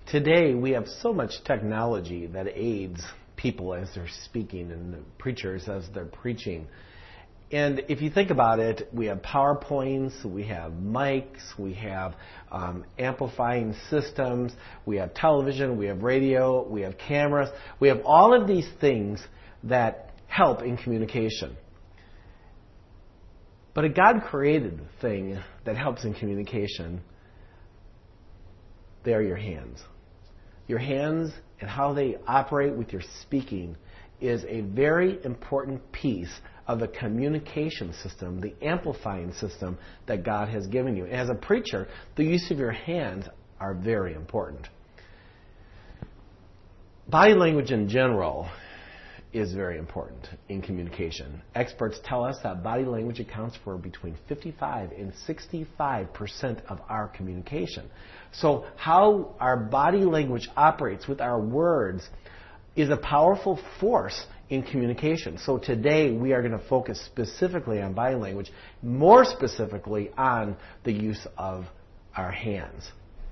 Today, we have so much technology that aids people as they're speaking and the preachers as they're preaching. And if you think about it, we have PowerPoints, we have mics, we have amplifying systems, we have television, we have radio, we have cameras. We have all of these things that help in communication. But a God-created thing that helps in communication, they are your hands. Your hands and how they operate with your speaking is a very important piece of the communication system, the amplifying system that God has given you. As a preacher, the use of your hands are very important. Body language in general is very important in communication. Experts tell us that body language accounts for between 55 and 65% of our communication. So how our body language operates with our words is a powerful force in communication. So today we are going to focus specifically on body language, more specifically on the use of our hands.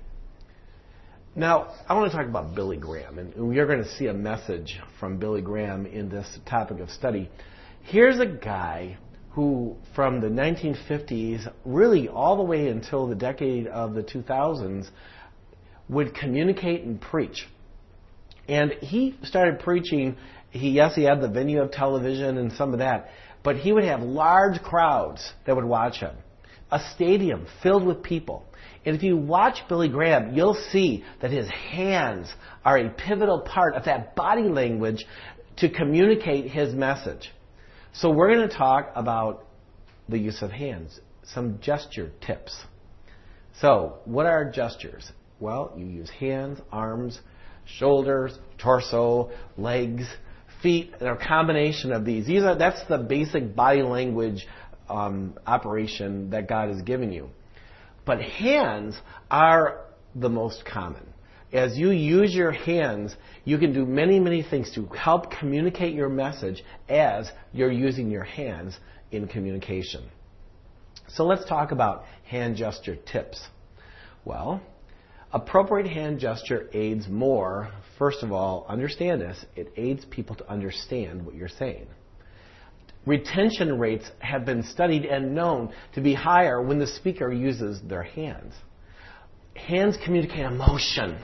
Now, I want to talk about Billy Graham, and we are going to see a message from Billy Graham in this topic of study. Here's a guy who, from the 1950s, really all the way until the decade of the 2000s, would communicate and preach. And he started preaching. He had the venue of television and some of that, but he would have large crowds that would watch him. A stadium filled with people. And if you watch Billy Graham, you'll see that his hands are a pivotal part of that body language to communicate his message. So we're going to talk about the use of hands, some gesture tips. So what are gestures? Well, you use hands, arms, shoulders, torso, legs, feet, and a combination of these. That's the basic body language operation that God has given you. But hands are the most common. As you use your hands, you can do many, many things to help communicate your message as you're using your hands in communication. So let's talk about hand gesture tips. Well, appropriate hand gesture aids more. First of all, understand this. It aids people to understand what you're saying. Retention rates have been studied and known to be higher when the speaker uses their hands. Hands communicate emotion,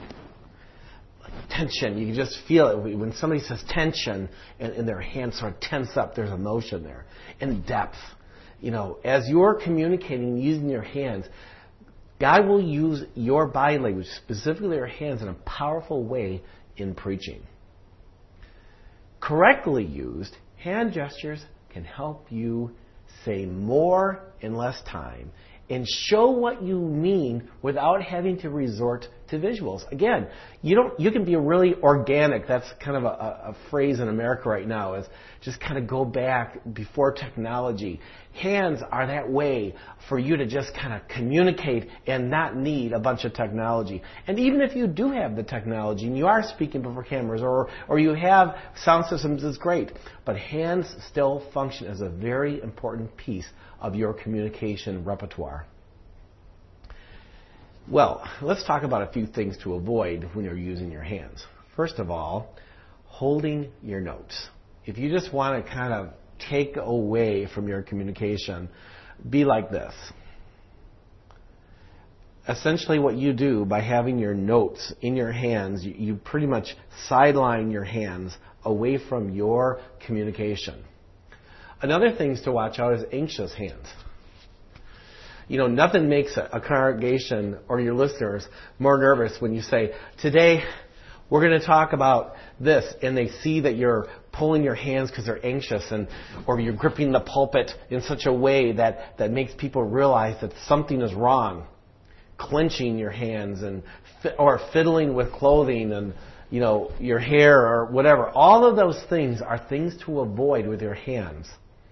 tension. You can just feel it. When somebody says tension and their hands sort of tense up, there's emotion there. And depth. As you're communicating using your hands, God will use your body language, specifically your hands, in a powerful way in preaching. Correctly used, hand gestures can help you say more in less time and show what you mean without having to resort to visuals. Again, you can be really organic. That's kind of a phrase in America right now, is just kind of go back before technology. Hands are that way for you to just kind of communicate and not need a bunch of technology. And even if you do have the technology and you are speaking before cameras or you have sound systems, it's great. But hands still function as a very important piece of your communication repertoire. Well, let's talk about a few things to avoid when you're using your hands. First of all, holding your notes. If you just want to kind of take away from your communication, be like this. Essentially what you do by having your notes in your hands, you pretty much sideline your hands away from your communication. Another thing to watch out is anxious hands. Nothing makes a congregation or your listeners more nervous when you say, today we're going to talk about this, and they see that you're pulling your hands because they're anxious, or you're gripping the pulpit in such a way that makes people realize that something is wrong. Clenching your hands or fiddling with clothing and your hair or whatever. All of those things are things to avoid with your hands.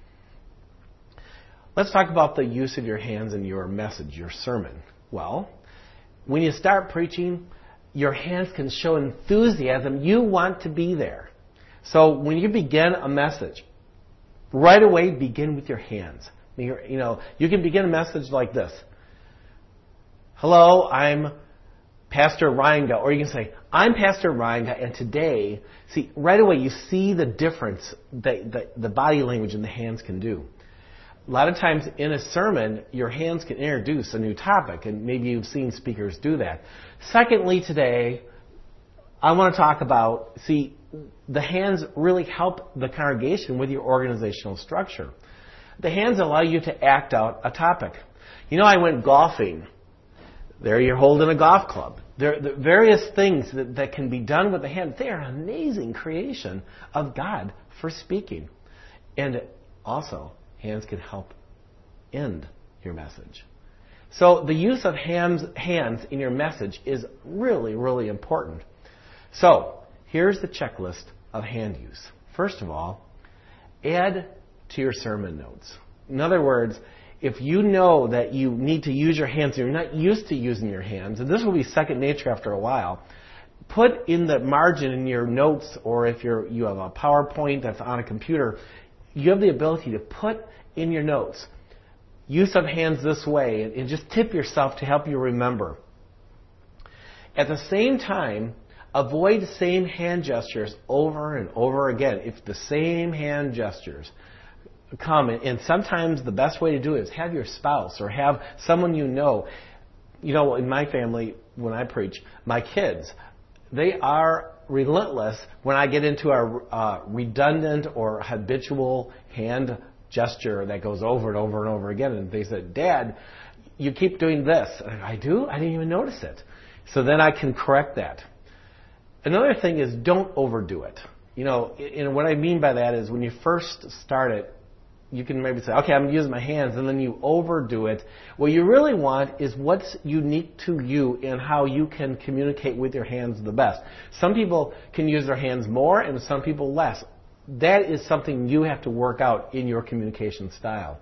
Let's talk about the use of your hands in your message, your sermon. Well, when you start preaching, your hands can show enthusiasm. You want to be there. So when you begin a message, right away begin with your hands. You can begin a message like this. Hello, I'm Pastor Reinga, or you can say, I'm Pastor Reinga, and today, see, right away you see the difference that the body language and the hands can do. A lot of times in a sermon, your hands can introduce a new topic, and maybe you've seen speakers do that. Secondly, today, I want to talk about, see, the hands really help the congregation with your organizational structure. The hands allow you to act out a topic. You know, I went golfing. There you're holding a golf club. There are various things that can be done with the hand. They are an amazing creation of God for speaking. And also, hands can help end your message. So the use of hands in your message is really, really important. So here's the checklist of hand use. First of all, add to your sermon notes. In other words, if you know that you need to use your hands, and you're not used to using your hands, and this will be second nature after a while, put in the margin in your notes, or if you have a PowerPoint that's on a computer, you have the ability to put in your notes use of hands this way, and just tip yourself to help you remember. At the same time, avoid the same hand gestures over and over again. If the same hand gestures come, and sometimes the best way to do it is have your spouse or have someone you know. You know, in my family, when I preach, my kids, they are relentless when I get into a redundant or habitual hand gesture that goes over and over and over again. And they said, Dad, you keep doing this. And I do? I didn't even notice it. So then I can correct that. Another thing is don't overdo it. You know, and what I mean by that is when you first start it, you can maybe say, okay, I'm going to use my hands, and then you overdo it. What you really want is what's unique to you and how you can communicate with your hands the best. Some people can use their hands more and some people less. That is something you have to work out in your communication style.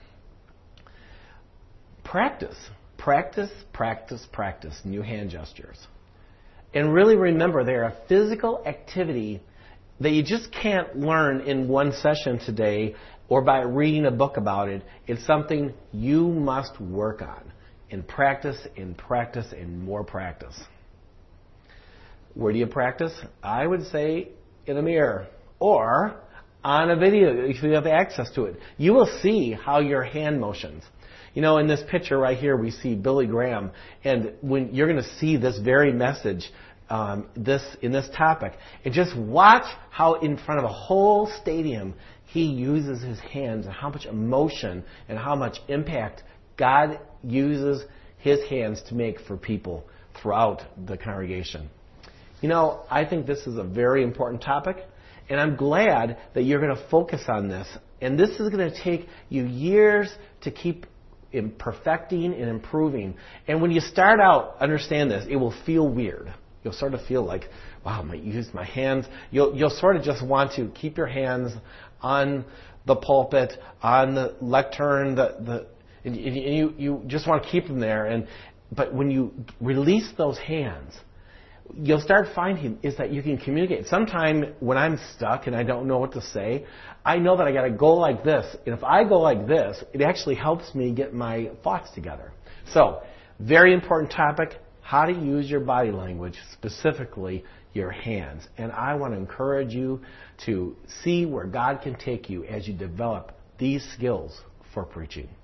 Practice. Practice, practice, practice new hand gestures. And really remember, they're a physical activity that you just can't learn in one session today or by reading a book about it. It's something you must work on in practice, and more practice. Where do you practice? I would say in a mirror or on a video if you have access to it. You will see how your hand motions. You know, in this picture right here, we see Billy Graham, and when you're going to see this very message, in this topic, and just watch how in front of a whole stadium he uses his hands, and how much emotion and how much impact God uses his hands to make for people throughout the congregation. You know, I think this is a very important topic, and I'm glad that you're going to focus on this. And this is going to take you years to keep perfecting and improving. And when you start out, understand this, it will feel weird. You'll sort of feel like, wow, I use my hands. You'll sort of just want to keep your hands on the pulpit, on the lectern, and you just want to keep them there. But when you release those hands, you'll start finding is that you can communicate. Sometime when I'm stuck and I don't know what to say, I know that I got to go like this. And if I go like this, it actually helps me get my thoughts together. So, very important topic, how to use your body language, specifically your hands. And I want to encourage you to see where God can take you as you develop these skills for preaching.